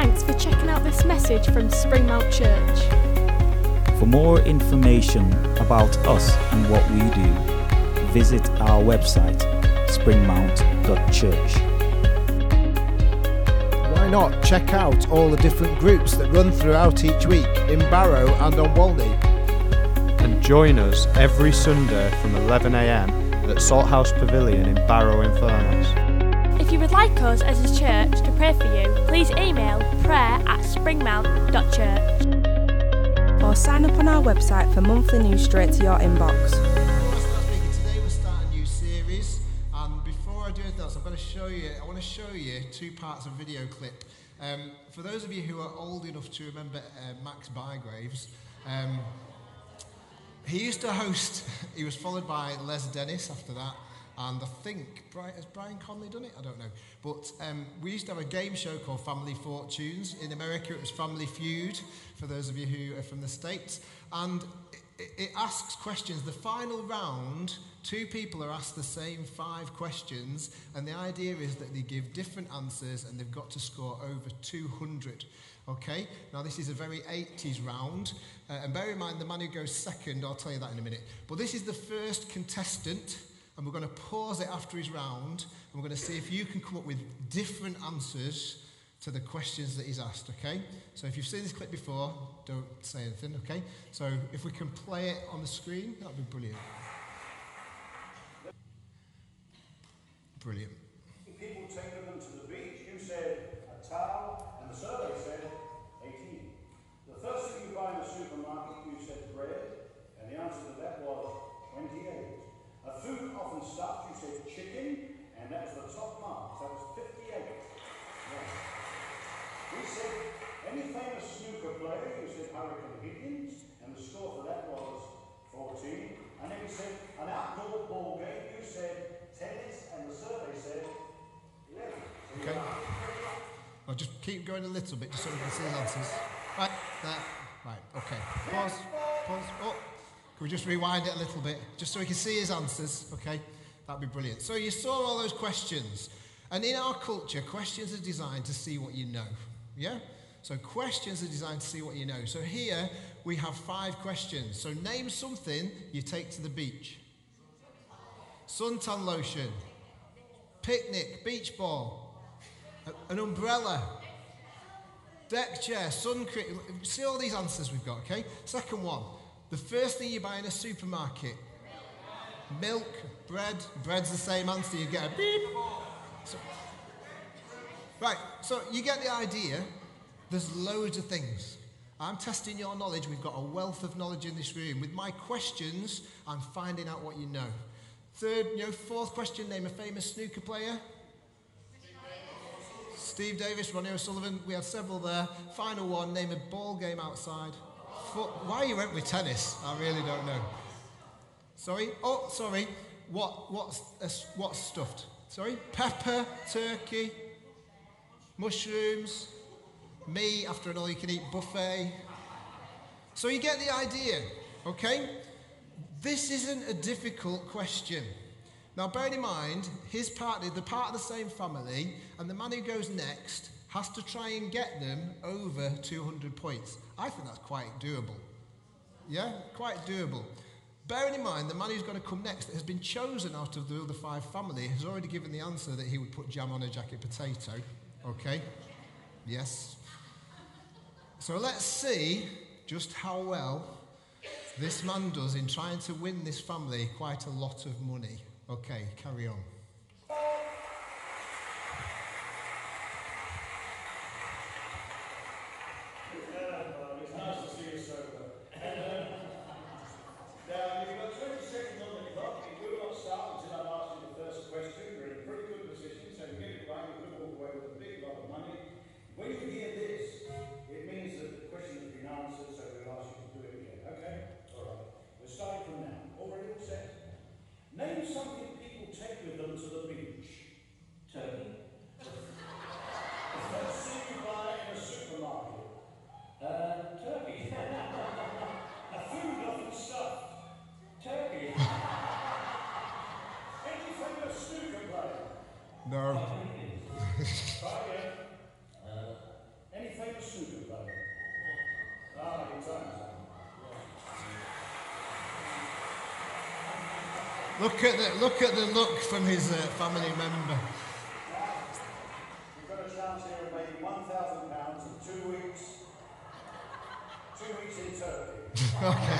Thanks for checking out this message from Springmount Church. For more information about us and what we do, visit our website, springmount.church. Why not check out all the different groups that run throughout each week in Barrow and on Walney? And join us every Sunday from 11 a.m. at Salthouse Pavilion in Barrow-in-Furness. If you would like us as a church to pray for you, please email prayer@springmount.church. Or sign up on our website for monthly news straight to your inbox. Today we're starting a new series, and before I do anything else, I want to show you two parts of a video clip. For those of you who are old enough to remember Max Bygraves, he used to host, he was followed by Les Dennis after that, and I think, has Brian Conley done it? I don't know. But we used to have a game show called Family Fortunes. In America, it was Family Feud, for those of you who are from the States. And it asks questions. The final round, two people are asked the same 5 questions, and the idea is that they give different answers, and they've got to score over 200. Okay? Now, this is a very 80s round. And bear in mind, the man who goes second, I'll tell you that in a minute. But this is the first contestant, and we're going to pause it after his round, and we're going to see if you can come up with different answers to the questions that he's asked, okay? So if you've seen this clip before, don't say anything, okay? So if we can play it on the screen, that would be brilliant. Brilliant. People taking them to the beach, you said a towel, and the survey said 18. The first thing you buy in the supermarket, you said bread, and the answer to that was 28. A food often stuffed, you said chicken, and that was the top mark, so that was 58. Right. We said any famous snooker player, you said Hurricane Higgins, and the score for that was 14. And then we said an outdoor ball game, you said tennis, and the survey said 11. Okay. I'll just keep going a little bit just so we can see the answers. Right, there. Right, okay. Pause. Oh. Can we just rewind it a little bit, just so we can see his answers, okay? That'd be brilliant. So you saw all those questions. And in our culture, questions are designed to see what you know, yeah? So questions are designed to see what you know. So here we have 5 questions. So name something you take to the beach. Suntan lotion, picnic, beach ball, an umbrella, deck chair, sun cream. See all these answers we've got, okay? Second one. The first thing you buy in a supermarket, milk, bread. Bread's the same answer, you get a beep. So you get the idea. There's loads of things. I'm testing your knowledge. We've got a wealth of knowledge in this room. With my questions, I'm finding out what you know. Fourth question, name a famous snooker player. Steve Davis, Ronnie O'Sullivan. We had several there. Final one, name a ball game outside. Why you went with tennis, I really don't know. Sorry? Oh, sorry. What's stuffed? Sorry? Pepper, turkey, mushrooms, me after an all-you-can-eat buffet. So you get the idea, okay? This isn't a difficult question. Now, bearing in mind, the part of the same family, and the man who goes next has to try and get them over 200 points. I think that's quite doable. Yeah, quite doable. Bearing in mind, the man who's going to come next that has been chosen out of the other 5 family has already given the answer that he would put jam on a jacket potato. Okay? Yes. So let's see just how well this man does in trying to win this family quite a lot of money. Okay, carry on. Name something people take with them to the beach. Turkey. The first thing you buy in a supermarket. Turkey. A food often stuffed. Turkey. Any famous snooker player? No. Try again. Any Look at the look from his family member. We've got a chance here of making £1,000 in 2 weeks. 2 weeks in Turkey.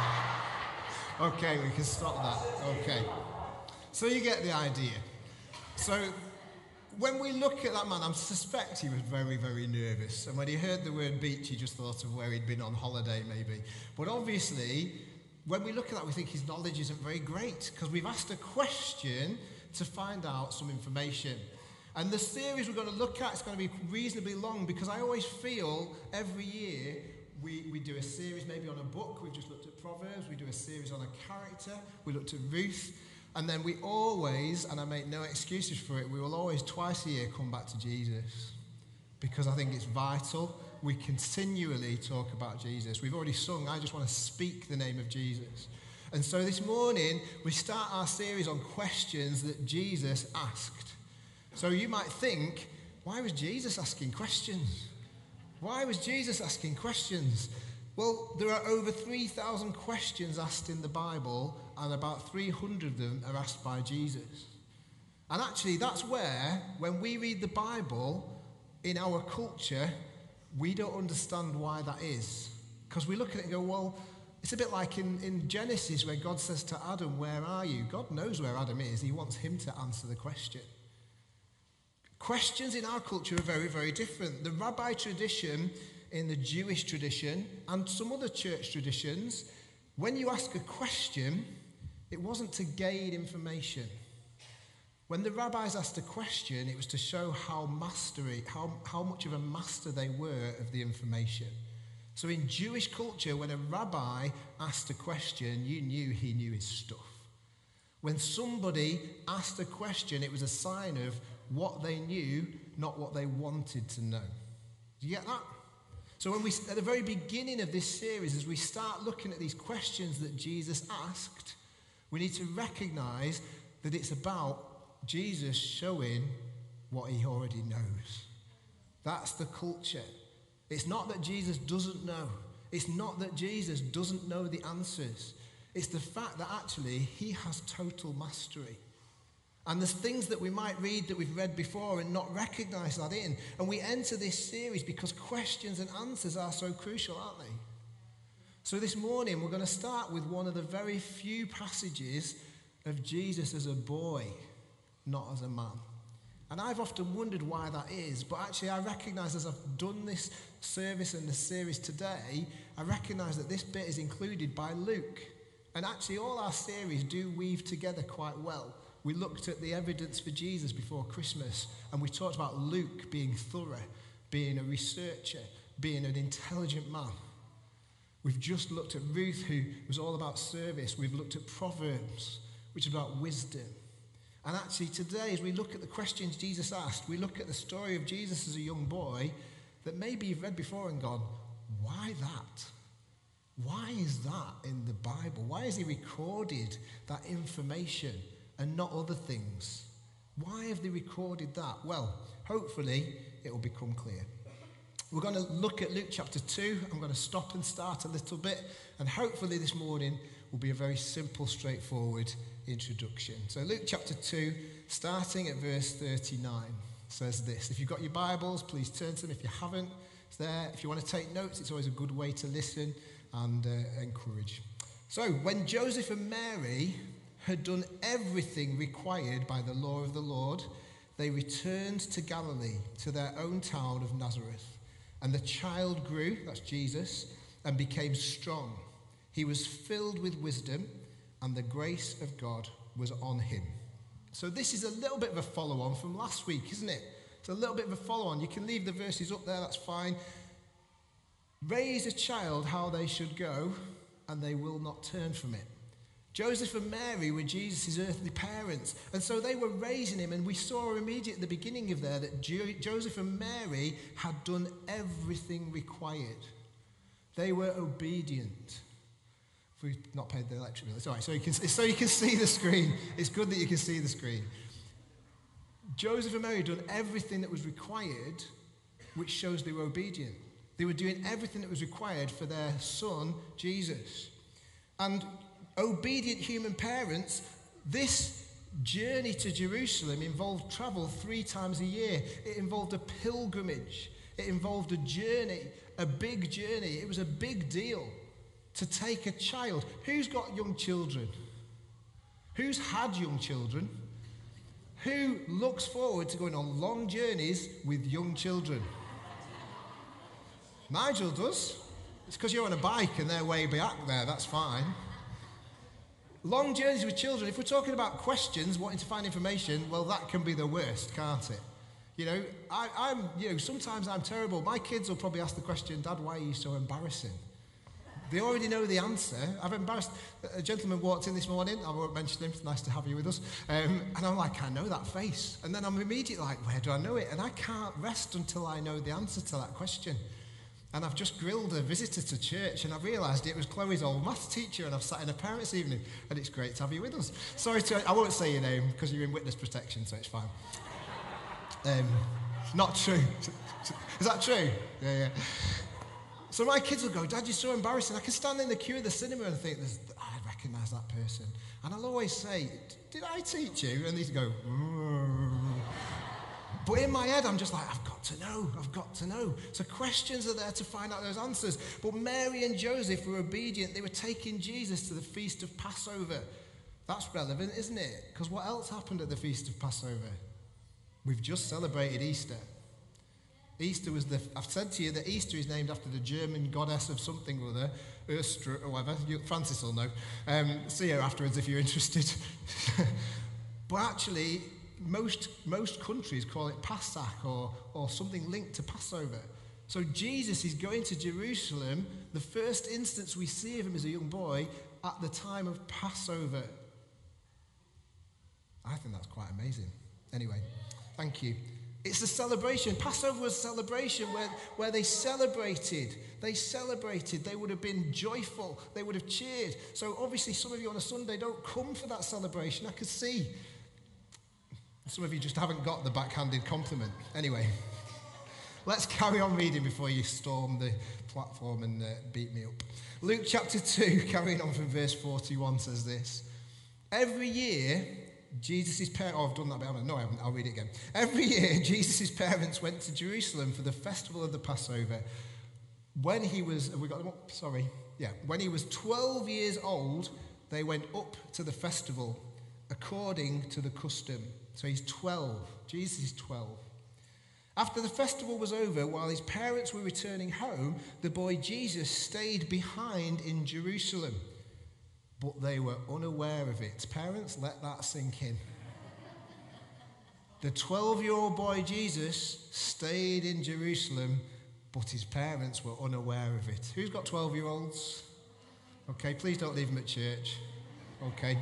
Okay, we can stop that. Okay. So you get the idea. So when we look at that man, I suspect he was very, very nervous. And when he heard the word beach, he just thought of where he'd been on holiday, maybe. But obviously, when we look at that, we think his knowledge isn't very great because we've asked a question to find out some information. And the series we're going to look at is going to be reasonably long because I always feel every year we do a series maybe on a book. We've just looked at Proverbs. We do a series on a character. We looked at Ruth. And then we always, and I make no excuses for it, we will always twice a year come back to Jesus because I think it's vital. We continually talk about Jesus. We've already sung, I just want to speak the name of Jesus. And so this morning, we start our series on questions that Jesus asked. So you might think, why was Jesus asking questions? Why was Jesus asking questions? Well, there are over 3,000 questions asked in the Bible, and about 300 of them are asked by Jesus. And actually, that's where, when we read the Bible in our culture, we don't understand why that is. Because we look at it and go, well, it's a bit like in Genesis where God says to Adam, where are you? God knows where Adam is. He wants him to answer the question. Questions in our culture are very, very different. The rabbi tradition, in the Jewish tradition, and some other church traditions, when you ask a question, it wasn't to gain information. When the rabbis asked a question, it was to show how much of a master they were of the information. So in Jewish culture, when a rabbi asked a question, you knew he knew his stuff. When somebody asked a question, it was a sign of what they knew, not what they wanted to know. Do you get that? So when at the very beginning of this series, as we start looking at these questions that Jesus asked, we need to recognize that it's about Jesus showing what he already knows. That's the culture. It's not that Jesus doesn't know. It's not that Jesus doesn't know the answers. It's the fact that actually he has total mastery. And there's things that we might read that we've read before and not recognize that in. And we enter this series because questions and answers are so crucial, aren't they? So this morning we're going to start with one of the very few passages of Jesus as a boy, not as a man. And I've often wondered why that is, but actually I recognize as I've done this service and the series today, I recognize that this bit is included by Luke. And actually all our series do weave together quite well. We looked at the evidence for Jesus before Christmas, and we talked about Luke being thorough, being a researcher, being an intelligent man. We've just looked at Ruth, who was all about service. We've looked at Proverbs, which is about wisdom. And actually today, as we look at the questions Jesus asked, we look at the story of Jesus as a young boy that maybe you've read before and gone, why that? Why is that in the Bible? Why has he recorded that information and not other things? Why have they recorded that? Well, hopefully it will become clear. We're going to look at Luke chapter 2. I'm going to stop and start a little bit, and hopefully this morning will be a very simple, straightforward introduction. So Luke chapter 2, starting at verse 39, says this. If you've got your Bibles, please turn to them. If you haven't, it's there. If you want to take notes, it's always a good way to listen and encourage. So when Joseph and Mary had done everything required by the law of the Lord, they returned to Galilee, to their own town of Nazareth. And the child grew, that's Jesus, and became strong. He was filled with wisdom, and the grace of God was on him. So this is a little bit of a follow-on from last week, isn't it? It's a little bit of a follow-on. You can leave the verses up there, that's fine. Raise a child how they should go, and they will not turn from it. Joseph and Mary were Jesus' earthly parents, and so they were raising him, and we saw immediately at the beginning of there that Joseph and Mary had done everything required. They were obedient. If we've not paid the electric bill, it's all right, so you can see the screen. It's good that you can see the screen. Joseph and Mary had done everything that was required, which shows they were obedient. They were doing everything that was required for their son, Jesus. And obedient human parents This journey to Jerusalem involved travel 3 times a year. It involved a pilgrimage. It involved a journey, a big journey. It was a big deal to take a child. Who's got young children? Who's had young children? Who looks forward to going on long journeys with young children? Nigel does. It's because you're on a bike and they're way back there, that's fine. Long journeys with children, if we're talking about questions, wanting to find information, well, that can be the worst, can't it? You know, sometimes I'm terrible. My kids will probably ask the question, Dad, why are you so embarrassing? They already know the answer. I've embarrassed. A gentleman walked in this morning. I won't mention him. It's nice to have you with us. And I'm like, I know that face. And then I'm immediately like, where do I know it? And I can't rest until I know the answer to that question. And I've just grilled a visitor to church, and I realised it was Chloe's old maths teacher, and I've sat in a parents' evening, and it's great to have you with us. I won't say your name because you're in witness protection, so it's fine. Not true. Is that true? Yeah. So my kids will go, Dad, you're so embarrassing. I can stand in the queue of the cinema and think, I recognise that person. And I'll always say, did I teach you? And these go, But in my head, I'm just like, I've got to know. So questions are there to find out those answers. But Mary and Joseph were obedient. They were taking Jesus to the Feast of Passover. That's relevant, isn't it? Because what else happened at the Feast of Passover? We've just celebrated Easter. Easter was I've said to you that Easter is named after the German goddess of something or other, Urstra or whatever. Francis will know. See her afterwards if you're interested. But actually, most countries call it Pasach or something linked to Passover. So Jesus is going to Jerusalem. The first instance we see of him as a young boy at the time of Passover. I think that's quite amazing. Anyway, thank you. It's a celebration. Passover was a celebration where they celebrated. They would have been joyful. They would have cheered. So obviously some of you on a Sunday don't come for that celebration. I could see. Some of you just haven't got the backhanded compliment. Anyway, let's carry on reading before you storm the platform and beat me up. Luke chapter 2, carrying on from verse 41, says this. Every year, Jesus' parents... Oh, I've done that bit, haven't I? No, I haven't. I'll read it again. Every year, Jesus' parents went to Jerusalem for the festival of the Passover. When he was... Have we got them up? Sorry. Yeah. When he was 12 years old, they went up to the festival according to the custom. So he's 12. Jesus is 12. After the festival was over, while his parents were returning home, the boy Jesus stayed behind in Jerusalem. But they were unaware of it. Parents, let that sink in. The 12-year-old boy Jesus stayed in Jerusalem, but his parents were unaware of it. Who's got 12-year-olds? Okay, please don't leave them at church. Okay.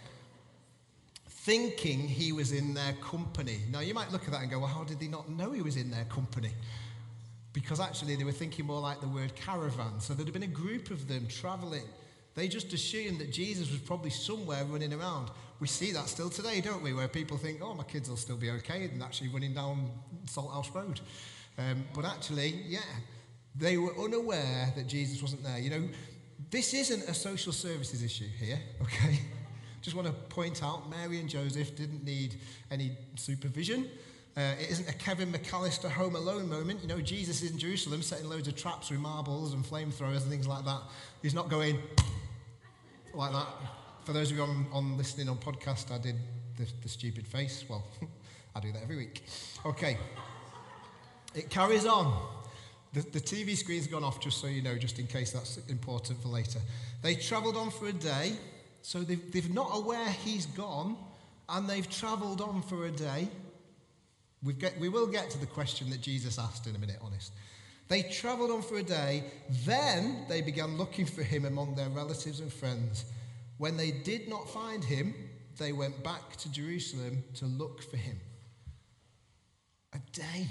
Thinking he was in their company. Now, you might look at that and go, well, how did they not know he was in their company? Because actually they were thinking more like the word caravan. So there'd have been a group of them travelling. They just assumed that Jesus was probably somewhere running around. We see that still today, don't we? Where people think, oh, my kids will still be okay, and actually running down Salthouse Road. But actually, yeah, they were unaware that Jesus wasn't there. You know, this isn't a social services issue here, okay? Just want to point out, Mary and Joseph didn't need any supervision. It isn't a Kevin McAllister Home Alone moment. You know, Jesus is in Jerusalem setting loads of traps with marbles and flamethrowers and things like that. He's not going like that. For those of you on listening on podcast, I did the stupid face. Well, I do that every week. Okay. It carries on. The TV screen's gone off, just so you know, just in case that's important for later. They travelled on for a day. So they've not aware he's gone, and they've travelled on for a day. We will get to the question that Jesus asked in a minute, honest. They travelled on for a day, then they began looking for him among their relatives and friends. When they did not find him, they went back to Jerusalem to look for him. A day.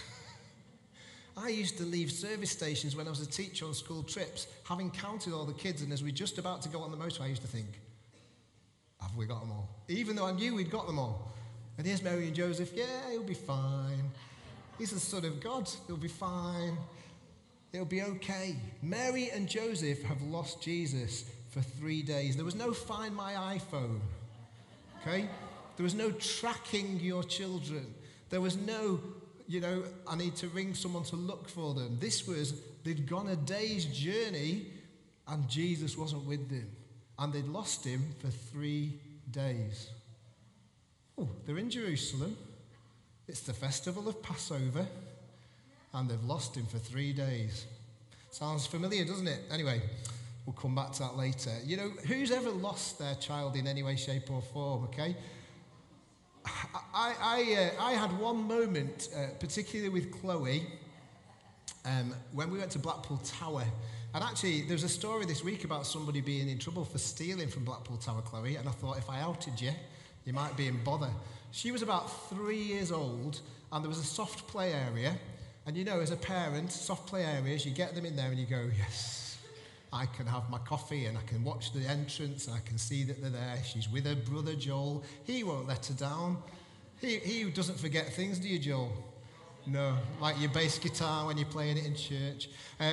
I used to leave service stations when I was a teacher on school trips, having counted all the kids, and as we're just about to go on the motorway, I used to think, have we got them all? Even though I knew we'd got them all. And here's Mary and Joseph, yeah, he'll be fine. He's the Son of God, he'll be fine. It'll be okay. Mary and Joseph have lost Jesus for 3 days. There was no Find My iPhone. Okay? There was no tracking your children. There was no, I need to ring someone to look for them. This was, they'd gone a day's journey and Jesus wasn't with them. And they'd lost him for 3 days. Oh, they're in Jerusalem. It's the festival of Passover. And they've lost him for 3 days. Sounds familiar, doesn't it? Anyway, we'll come back to that later. Who's ever lost their child in any way, shape or form, okay? I had one moment, particularly with Chloe, when we went to Blackpool Tower. And actually, there's a story this week about somebody being in trouble for stealing from Blackpool Tower, Chloe, and I thought if I outed you, you might be in bother. She was about 3 years old, and there was a soft play area. And as a parent, soft play areas, you get them in there and you go, yes, I can have my coffee and I can watch the entrance and I can see that they're there. She's with her brother, Joel. He won't let her down. He doesn't forget things, do you, Joel? No, like your bass guitar when you're playing it in church.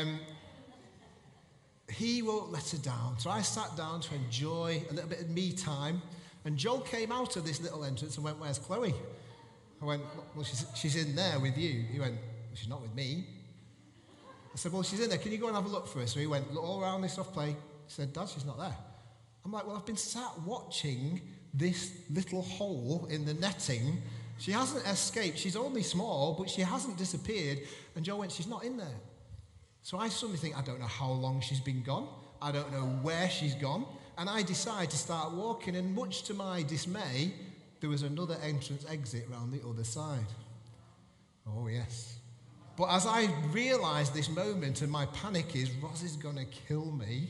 He won't let her down. So I sat down to enjoy a little bit of me time. And Joel came out of this little entrance and went, where's Chloe? I went, well, she's in there with you. He went, well, she's not with me. I said, well, she's in there. Can you go and have a look for her? So he went, look all around this soft play. He said, Dad, she's not there. I'm like, well, I've been sat watching this little hole in the netting. She hasn't escaped. She's only small, but she hasn't disappeared. And Joel went, she's not in there. So I suddenly think, I don't know how long she's been gone. I don't know where she's gone. And I decide to start walking. And much to my dismay, there was another entrance exit round the other side. Oh, yes. But as I realised this moment, and my panic is, Roz is going to kill me.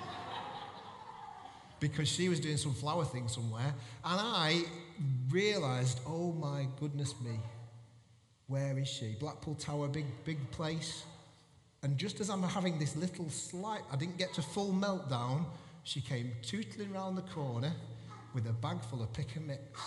Because she was doing some flower thing somewhere. And I realised, oh my goodness me, where is she? Blackpool Tower, big place. And just as I'm having this little slight, I didn't get to full meltdown, she came tootling round the corner with a bag full of pick and mix.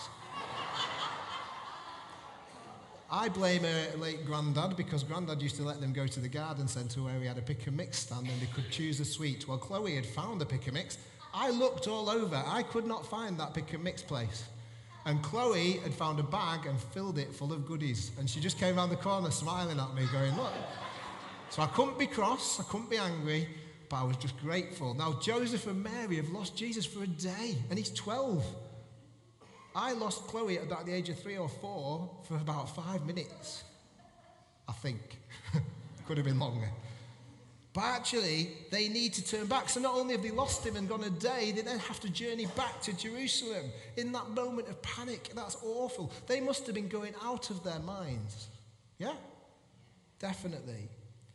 I blame her late granddad because granddad used to let them go to the garden centre where he had a pick and mix stand and they could choose a sweet. Well, Chloe had found a pick and mix. I looked all over. I could not find that pick and mix place. And Chloe had found a bag and filled it full of goodies. And she just came round the corner smiling at me going, look. So I couldn't be cross, I couldn't be angry, but I was just grateful. Now, Joseph and Mary have lost Jesus for a day, and he's 12. I lost Chloe at about the age of 3 or 4 for about 5 minutes, I think. Could have been longer. But actually, they need to turn back. So not only have they lost him and gone a day, they then have to journey back to Jerusalem. In that moment of panic, that's awful. They must have been going out of their minds. Yeah? Definitely.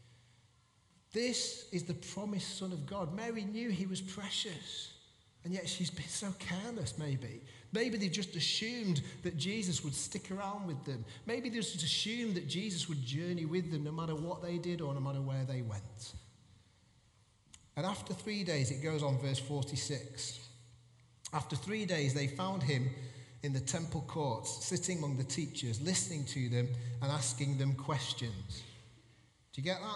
This is the promised Son of God. Mary knew he was precious, and yet she's been so careless, maybe. Maybe they just assumed that Jesus would stick around with them. Maybe they just assumed that Jesus would journey with them no matter what they did or no matter where they went. And after 3 days, it goes on, verse 46. After 3 days, they found him in the temple courts, sitting among the teachers, listening to them and asking them questions. Do you get that?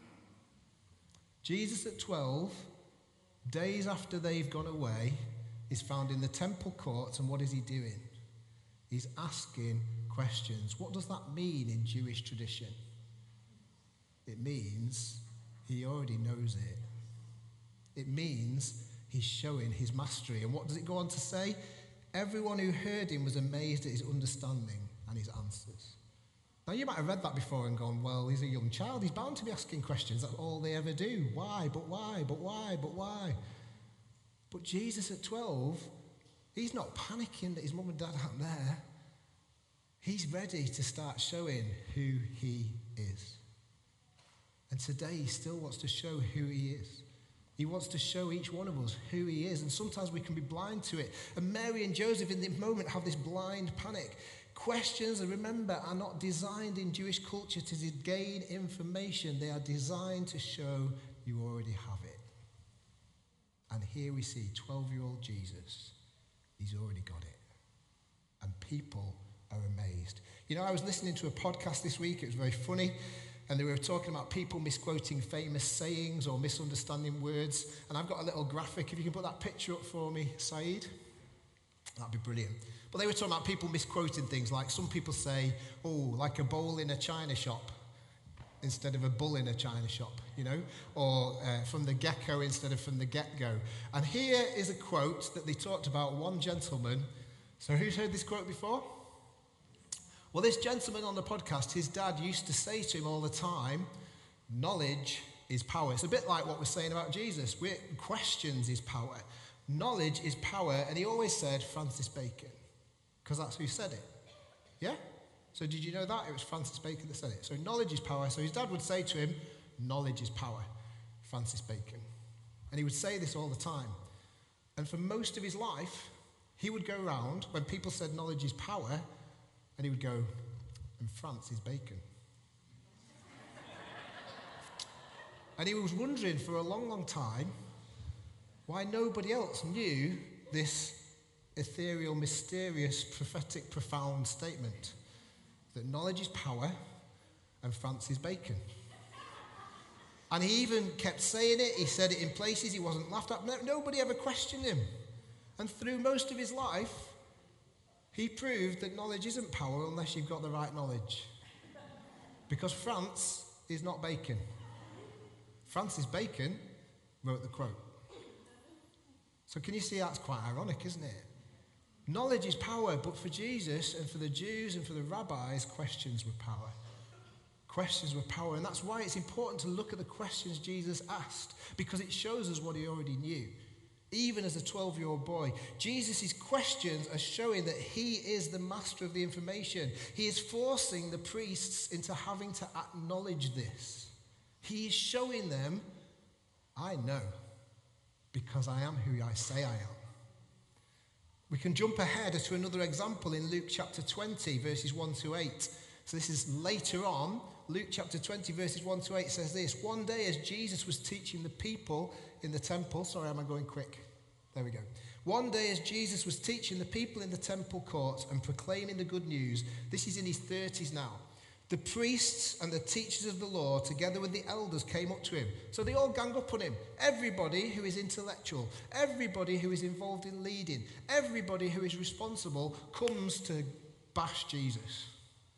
Jesus at 12, days after they've gone away, is found in the temple courts, and what is he doing? He's asking questions. What does that mean in Jewish tradition? It means he already knows it. It means he's showing his mastery. And what does it go on to say? Everyone who heard him was amazed at his understanding and his answers. Now, you might have read that before and gone, well, he's a young child. He's bound to be asking questions. That's all they ever do. Why? But why? But why? But why? But Jesus at 12, he's not panicking that his mum and dad aren't there. He's ready to start showing who he is. And today he still wants to show who he is. He wants to show each one of us who he is. And sometimes we can be blind to it. And Mary and Joseph in the moment have this blind panic. Questions, remember, are not designed in Jewish culture to gain information. They are designed to show you already have it. And here we see 12-year-old Jesus. He's already got it. And people are amazed. You know, I was listening to a podcast this week. It was very funny. And they were talking about people misquoting famous sayings or misunderstanding words. And I've got a little graphic. If you can put that picture up for me, Saeed. That'd be brilliant. But they were talking about people misquoting things, like some people say, oh, like a bowl in a china shop instead of a bull in a china shop, you know, or from the gecko instead of from the get-go. And here is a quote that they talked about one gentleman. So who's heard this quote before? Well, this gentleman on the podcast, his dad used to say to him all the time, knowledge is power. It's a bit like what we're saying about Jesus. Questions is power. Knowledge is power. And he always said Francis Bacon, because that's who said it. Yeah? So did you know that? It was Francis Bacon that said it. So knowledge is power. So his dad would say to him, knowledge is power. Francis Bacon. And he would say this all the time. And for most of his life, he would go around when people said knowledge is power, and he would go, and Francis Bacon. And he was wondering for a long, long time why nobody else knew this ethereal, mysterious, prophetic, profound statement that knowledge is power and Francis Bacon. And he even kept saying it. He said it in places he wasn't laughed at. Nobody ever questioned him. And through most of his life, he proved that knowledge isn't power unless you've got the right knowledge. Because France is not Bacon. Francis Bacon wrote the quote. So can you see that's quite ironic, isn't it? Knowledge is power, but for Jesus and for the Jews and for the rabbis, questions were power. Questions were power, and that's why it's important to look at the questions Jesus asked, because it shows us what he already knew. Even as a 12-year-old boy, Jesus' questions are showing that he is the master of the information. He is forcing the priests into having to acknowledge this. He is showing them, I know, because I am who I say I am. We can jump ahead to another example in Luke chapter 20, verses 1 to 8. So this is later on. Luke chapter 20, verses 1 to 8 says this. One day as Jesus was teaching the people in the temple. Sorry, am I going quick? There we go. One day as Jesus was teaching the people in the temple courts and proclaiming the good news. This is in his 30s now. The priests and the teachers of the law, together with the elders, came up to him. So they all gang up on him. Everybody who is intellectual, everybody who is involved in leading, everybody who is responsible comes to bash Jesus.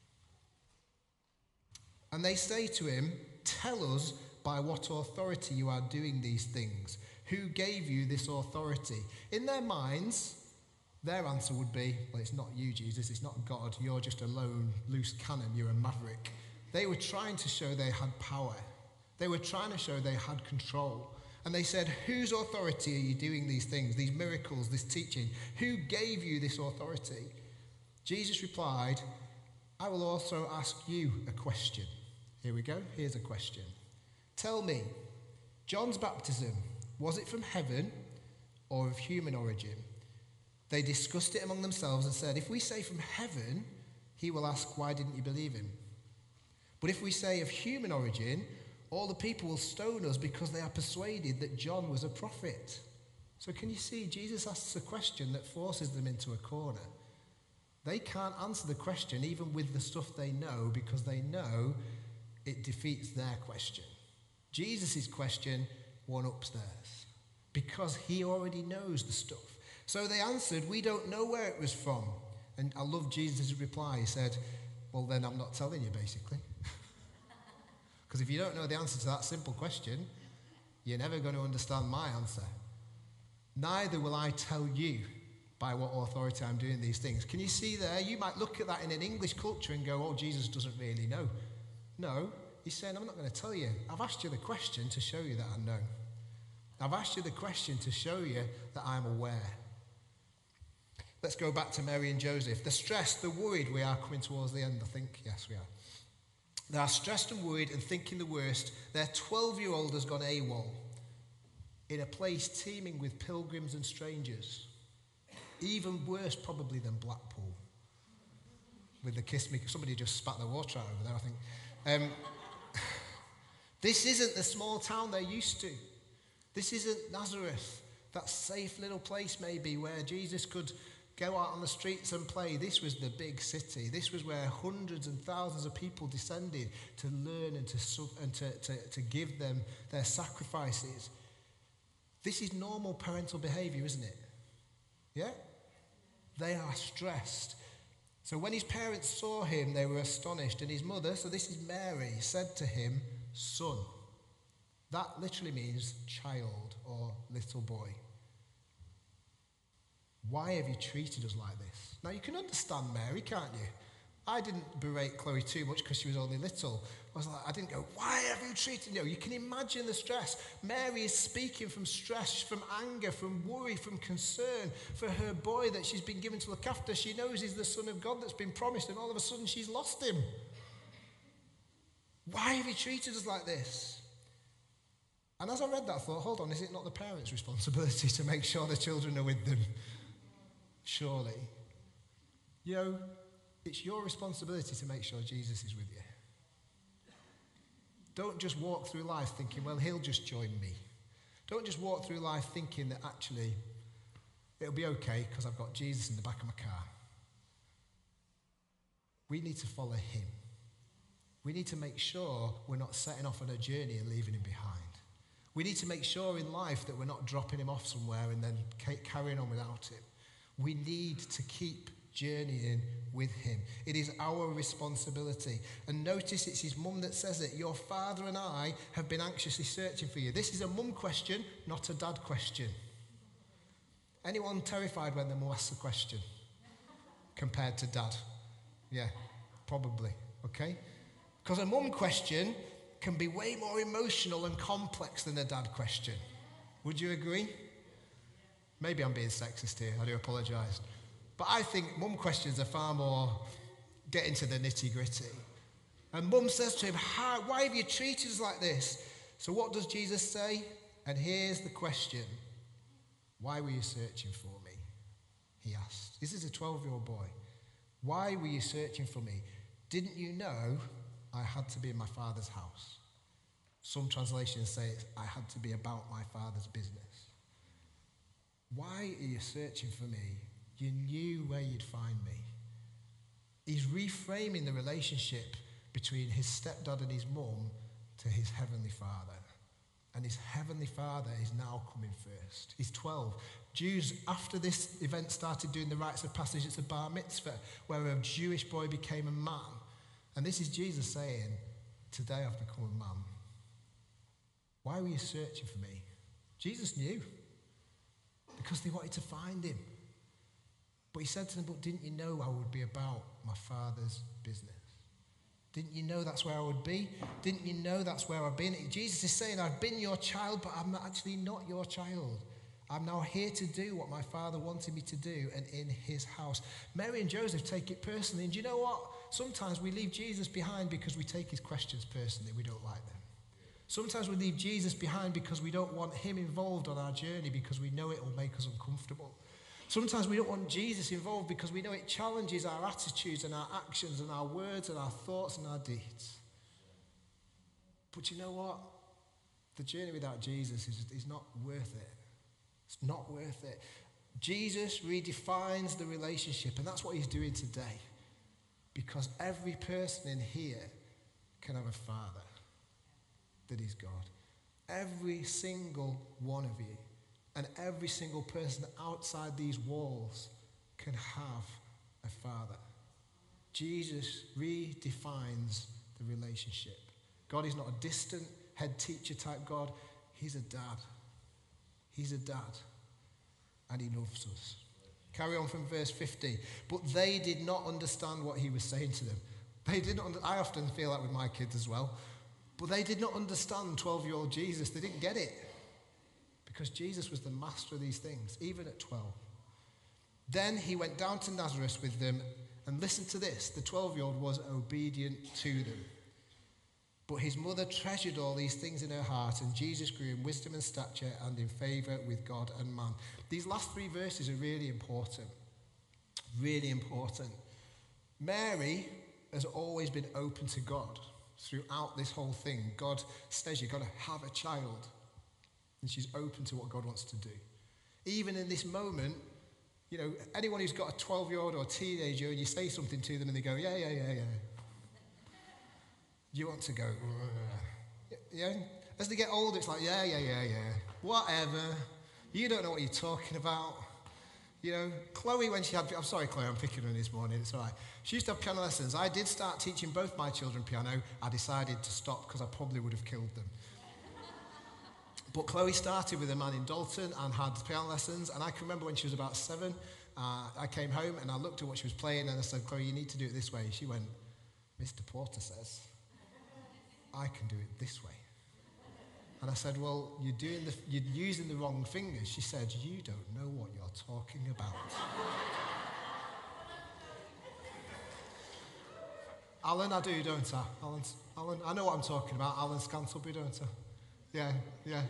And they say to him, tell us by what authority you are doing these things. Who gave you this authority? In their minds, their answer would be, well, it's not you, Jesus, it's not God, you're just a lone, loose cannon, you're a maverick. They were trying to show they had power. They were trying to show they had control. And they said, whose authority are you doing these things, these miracles, this teaching? Who gave you this authority? Jesus replied, I will also ask you a question. Here we go, here's a question. Tell me, John's baptism, was it from heaven or of human origin? They discussed it among themselves and said, if we say from heaven, he will ask, why didn't you believe him? But if we say of human origin, all the people will stone us because they are persuaded that John was a prophet. So can you see, Jesus asks a question that forces them into a corner. They can't answer the question even with the stuff they know because they know it defeats their question. Jesus' question one-ups theirs because he already knows the stuff. So they answered, we don't know where it was from. And I love Jesus' reply. He said, well, then I'm not telling you, basically. Because if you don't know the answer to that simple question, you're never going to understand my answer. Neither will I tell you by what authority I'm doing these things. Can you see there? You might look at that in an English culture and go, oh, Jesus doesn't really know. No, he's saying, I'm not going to tell you. I've asked you the question to show you that I know. I've asked you the question to show you that I'm aware. Let's go back to Mary and Joseph. They're stressed, they're worried. We are coming towards the end, I think. Yes, we are. They are stressed and worried and thinking the worst. Their 12-year-old has gone AWOL in a place teeming with pilgrims and strangers. Even worse probably than Blackpool. With the kiss me, somebody just spat the water out over there, I think. This isn't the small town they're used to. This isn't Nazareth, that safe little place maybe where Jesus could go out on the streets and play. This was the big city. This was where hundreds and thousands of people descended to learn and to give them their sacrifices. This is normal parental behavior, isn't it? Yeah? They are stressed. So when his parents saw him, they were astonished. And his mother, so this is Mary, said to him, "Son." That literally means child or little boy. "Why have you treated us like this?" Now you can understand Mary, can't you? I didn't berate Chloe too much because she was only little. I didn't go, "Why have you treated me?" You can imagine the stress. Mary is speaking from stress, from anger, from worry, from concern for her boy that she's been given to look after. She knows he's the Son of God that's been promised, and all of a sudden she's lost him. Why have you treated us like this? And as I read that, I thought, hold on, is it not the parents' responsibility to make sure the children are with them? Surely. It's your responsibility to make sure Jesus is with you. Don't just walk through life thinking, well, he'll just join me. Don't just walk through life thinking that actually it'll be okay because I've got Jesus in the back of my car. We need to follow him. We need to make sure we're not setting off on a journey and leaving him behind. We need to make sure in life that we're not dropping him off somewhere and then carrying on without him. We need to keep journeying with him. It is our responsibility. And notice it's his mum that says it. "Your father and I have been anxiously searching for you." This is a mum question, not a dad question. Anyone terrified when the mum asks the question? Compared to dad? Yeah, probably. Okay? Because a mum question can be way more emotional and complex than a dad question. Would you agree? Maybe I'm being sexist here. I do apologise. But I think mum questions are far more get into the nitty-gritty. And mum says to him, "Why have you treated us like this?" So what does Jesus say? And here's the question. "Why were you searching for me?" he asked. This is a 12-year-old boy. "Why were you searching for me? Didn't you know I had to be in my Father's house?" Some translations say I had to be about my Father's business. Why are you searching for me? You knew where you'd find me. He's reframing the relationship between his stepdad and his mum to his heavenly Father. And his heavenly Father is now coming first. He's 12. Jews, after this event, started doing the rites of passage. It's a bar mitzvah, where a Jewish boy became a man. And this is Jesus saying, "Today I've become a man." Why were you searching for me? Jesus knew. Because they wanted to find him. But he said to them, "But didn't you know I would be about my Father's business? Didn't you know that's where I would be? Didn't you know that's where I've been?" Jesus is saying, "I've been your child, but I'm actually not your child. I'm now here to do what my Father wanted me to do, and in his house." Mary and Joseph take it personally. And do you know what? Sometimes we leave Jesus behind because we take his questions personally. We don't like them. Sometimes we leave Jesus behind because we don't want him involved on our journey because we know it will make us uncomfortable. Sometimes we don't want Jesus involved because we know it challenges our attitudes and our actions and our words and our thoughts and our deeds. But you know what? The journey without Jesus is not worth it. It's not worth it. Jesus redefines the relationship, and that's what he's doing today. Because every person in here can have a Father that is God. Every single one of you. And every single person outside these walls can have a Father. Jesus redefines the relationship. God is not a distant head teacher type God. He's a dad. He's a dad. And he loves us. Carry on from verse 50. But they did not understand what he was saying to them. I often feel that with my kids as well. But they did not understand 12-year-old Jesus. They didn't get it. Because Jesus was the master of these things, even at 12. Then he went down to Nazareth with them, and listen to this, the 12-year-old was obedient to them. But his mother treasured all these things in her heart, and Jesus grew in wisdom and stature and in favour with God and man. These last 3 verses are really important. Really important. Mary has always been open to God throughout this whole thing. God says you've got to have a child. And she's open to what God wants to do. Even in this moment, anyone who's got a 12-year-old or a teenager and you say something to them and they go, yeah. You want to go, yeah? As they get older, it's like, yeah. Whatever. You don't know what you're talking about. You know, Chloe, when she had, I'm sorry, Chloe, I'm picking on this morning, it's all right. She used to have piano lessons. I did start teaching both my children piano. I decided to stop because I probably would have killed them. But Chloe started with a man in Dalton and had piano lessons. And I can remember when she was about 7, I came home and I looked at what she was playing and I said, Chloe, you need to do it this way. She went, Mr. Porter says, I can do it this way. And I said, well, you're using the wrong fingers. She said, you don't know what you're talking about. Alan, I do, don't I? Alan, I know what I'm talking about. Alan Scantlebury, don't I? Yeah.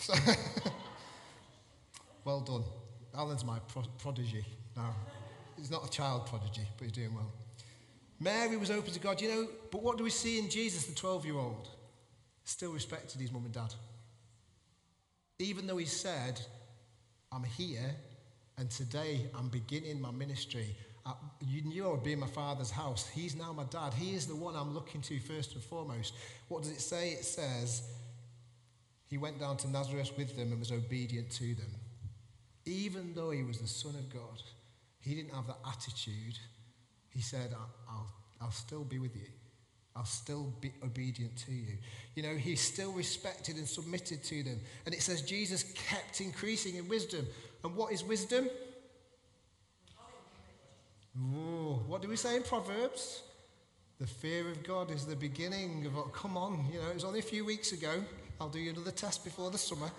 Well done. Alan's my prodigy now. He's not a child prodigy, but he's doing well. Mary was open to God, you know, but what do we see in Jesus, the 12-year-old? Still respected his mum and dad. Even though he said, I'm here, and today I'm beginning my ministry. You knew I would be in my Father's house. He's now my dad. He is the one I'm looking to first and foremost. What does it say? It says, he went down to Nazareth with them and was obedient to them. Even though he was the Son of God, he didn't have that attitude. He said, I'll still be with you. I'll still be obedient to you. You know, he still respected and submitted to them. And it says Jesus kept increasing in wisdom. And what is wisdom? Ooh, what do we say in Proverbs? The fear of God is the beginning of what, come on, you know, it was only a few weeks ago. I'll do you another test before the summer.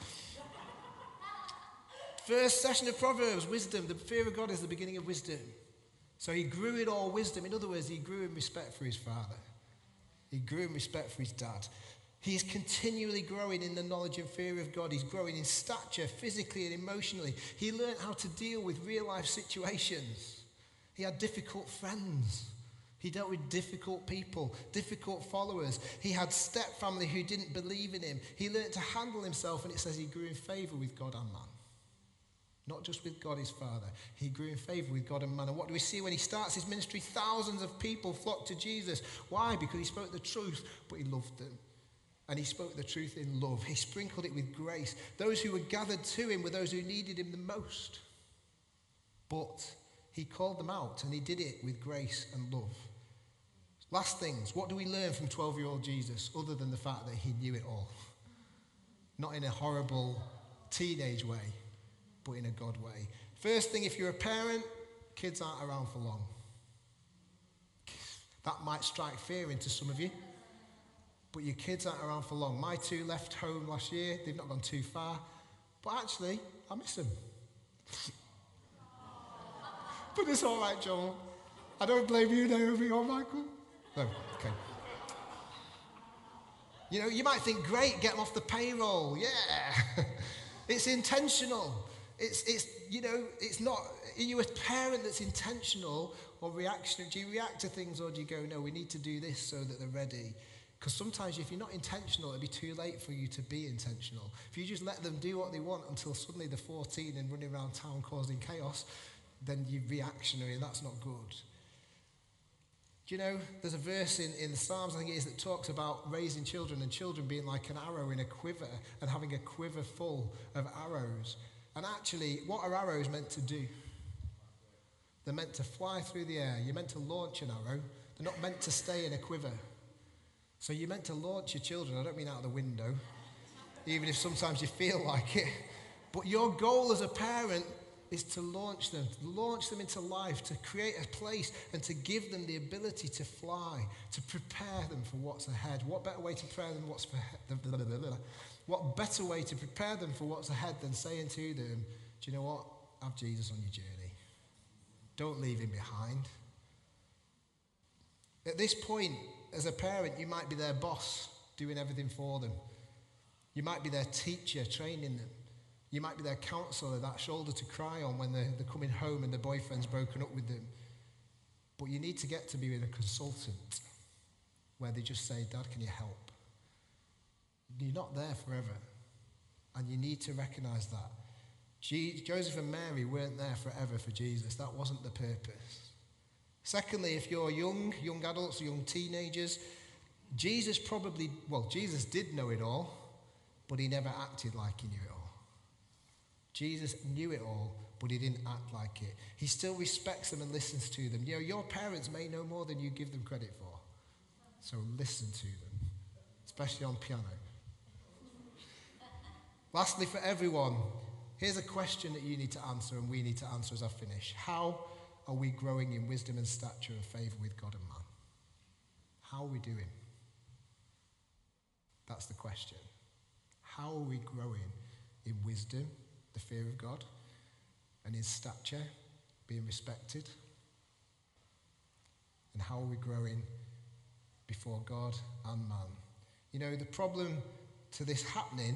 First session of Proverbs, wisdom. The fear of God is the beginning of wisdom. So he grew in all wisdom. In other words, he grew in respect for his father. He grew in respect for his dad. He is continually growing in the knowledge and fear of God. He's growing in stature, physically and emotionally. He learned how to deal with real-life situations. He had difficult friends. He dealt with difficult people, difficult followers. He had step-family who didn't believe in him. He learned to handle himself, and it says he grew in favour with God and man. Not just with God, his Father. He grew in favour with God and man. And what do we see when he starts his ministry? Thousands of people flocked to Jesus. Why? Because he spoke the truth, but he loved them. And he spoke the truth in love. He sprinkled it with grace. Those who were gathered to him were those who needed him the most. But he called them out, and he did it with grace and love. Last things, what do we learn from 12-year-old Jesus other than the fact that he knew it all? Not in a horrible teenage way, but in a God way. First thing, if you're a parent, kids aren't around for long. That might strike fear into some of you, but your kids aren't around for long. My 2 left home last year. They've not gone too far, but actually, I miss them. But it's all right, Joel. I don't blame you, Naomi or Michael. No, okay. You know, you might think, great, get them off the payroll. Yeah. It's intentional. It's you know, it's not, are you a parent that's intentional or reactionary? Do you react to things, or do you go, no, we need to do this so that they're ready? Because sometimes if you're not intentional, it'll be too late for you to be intentional. If you just let them do what they want until suddenly they're 14 and running around town causing chaos, then you're reactionary, and that's not good. Do you know, there's a verse in the Psalms, I think it is, that talks about raising children and children being like an arrow in a quiver and having a quiver full of arrows. And actually, what are arrows meant to do? They're meant to fly through the air. You're meant to launch an arrow. They're not meant to stay in a quiver. So you're meant to launch your children. I don't mean out the window, even if sometimes you feel like it. But your goal as a parent is to launch them into life, to create a place and to give them the ability to fly, to prepare them for what's ahead. What better way to prepare them What better way to prepare them for what's ahead than saying to them, do you know what? Have Jesus on your journey. Don't leave him behind. At this point, as a parent, you might be their boss, doing everything for them. You might be their teacher, training them. You might be their counsellor, that shoulder to cry on when they're coming home and their boyfriend's broken up with them. But you need to get to be with a consultant where they just say, Dad, can you help? You're not there forever. And you need to recognise that. Joseph and Mary weren't there forever for Jesus. That wasn't the purpose. Secondly, if you're young adults, young teenagers, Jesus did know it all, but he never acted like he knew it all. Jesus knew it all, but he didn't act like it. He still respects them and listens to them. You know, your parents may know more than you give them credit for. So listen to them, especially on piano. Lastly, for everyone, here's a question that you need to answer and we need to answer as I finish. How are we growing in wisdom and stature and favour with God and man? How are we doing? That's the question. How are we growing in wisdom, the fear of God, and in stature, being respected? And how are we growing before God and man? You know, the problem to this happening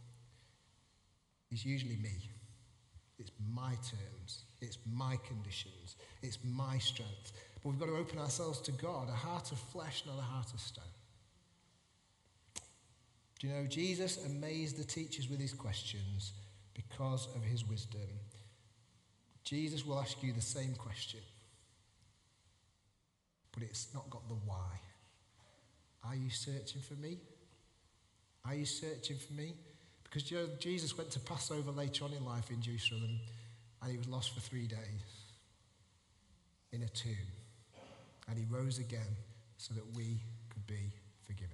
is usually me. It's my terms. It's my conditions. It's my strength. But we've got to open ourselves to God, a heart of flesh, not a heart of stone. Do you know, Jesus amazed the teachers with his questions because of his wisdom. Jesus will ask you the same question, but it's not got the why. Are you searching for me? Are you searching for me? Because you know, Jesus went to Passover later on in life in Jerusalem, and he was lost for 3 days in a tomb. And he rose again so that we could be forgiven.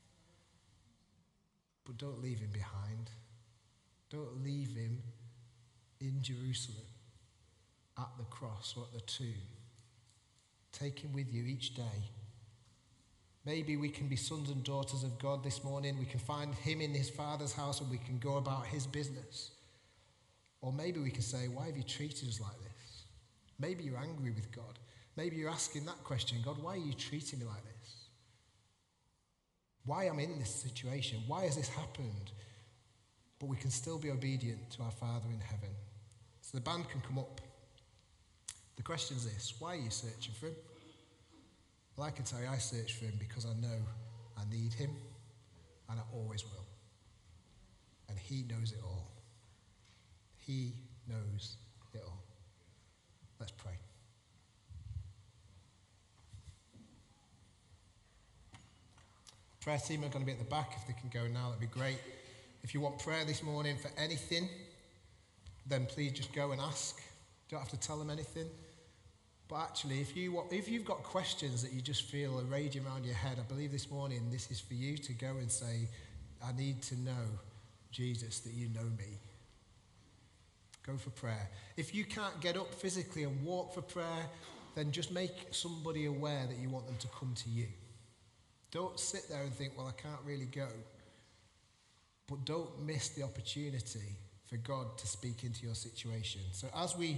But don't leave him behind. Don't leave him in Jerusalem, at the cross or at the tomb. Take him with you each day. Maybe we can be sons and daughters of God this morning. We can find him in his Father's house and we can go about his business. Or maybe we can say, why have you treated us like this? Maybe you're angry with God. Maybe you're asking that question, God, why are you treating me like this? Why am I in this situation? Why has this happened? But we can still be obedient to our Father in heaven. So the band can come up. The question is this: why are you searching for him? Well, I can tell you I search for him because I know I need him, and I always will. And he knows it all. He knows it all. Let's pray. Prayer team are going to be at the back. If they can go now, that'd be great. If you want prayer this morning for anything, then please just go and ask. You don't have to tell them anything. But actually, if you've got questions that you just feel are raging around your head, I believe this morning this is for you to go and say, I need to know, Jesus, that you know me. Go for prayer. If you can't get up physically and walk for prayer, then just make somebody aware that you want them to come to you. Don't sit there and think, well, I can't really go. But don't miss the opportunity for God to speak into your situation. So as we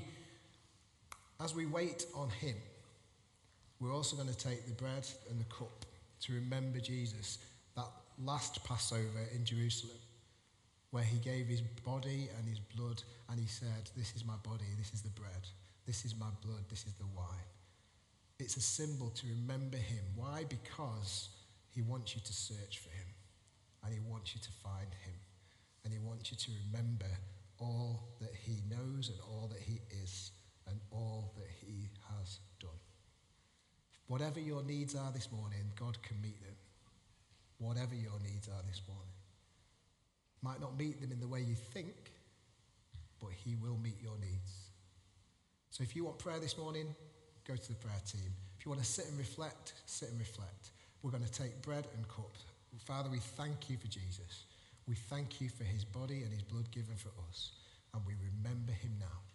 wait on him, we're also going to take the bread and the cup to remember Jesus, that last Passover in Jerusalem, where he gave his body and his blood, and he said, this is my body, this is the bread, this is my blood, this is the wine. It's a symbol to remember him. Why? Because he wants you to search for him, and he wants you to find him, and he wants you to remember all that he knows and all that he is and all that he has done. Whatever your needs are this morning, God can meet them. Whatever your needs are this morning. Might not meet them in the way you think, but he will meet your needs. So if you want prayer this morning, go to the prayer team. If you want to sit and reflect, sit and reflect. We're going to take bread and cup. Father, we thank you for Jesus. We thank you for his body and his blood given for us. And we remember him now.